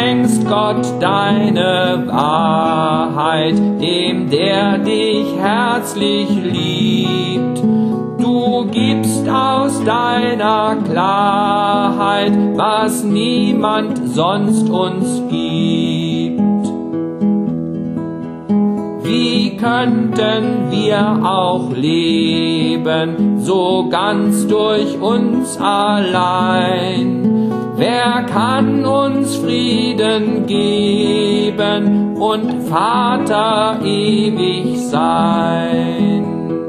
schenkst Gott deine Wahrheit, dem, der dich herzlich liebt. Du gibst aus deiner Klarheit, was niemand sonst uns gibt. Wie könnten wir auch leben, so ganz durch uns allein? Wer kann uns Frieden geben und Vater ewig sein?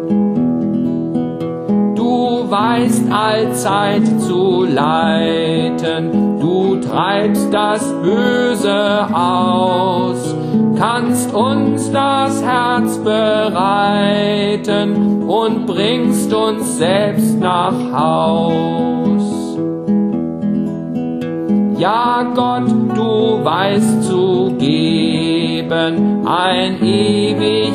Du weißt allzeit zu leiten, du treibst das Böse aus, kannst uns das Herz bereiten und bringst uns selbst nach Haus. Ja, Gott, du weißt zu geben ein ewig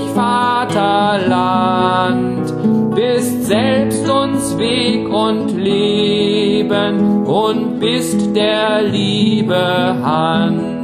Vaterland, bist selbst uns Weg und Leben und bist der Liebe Hand.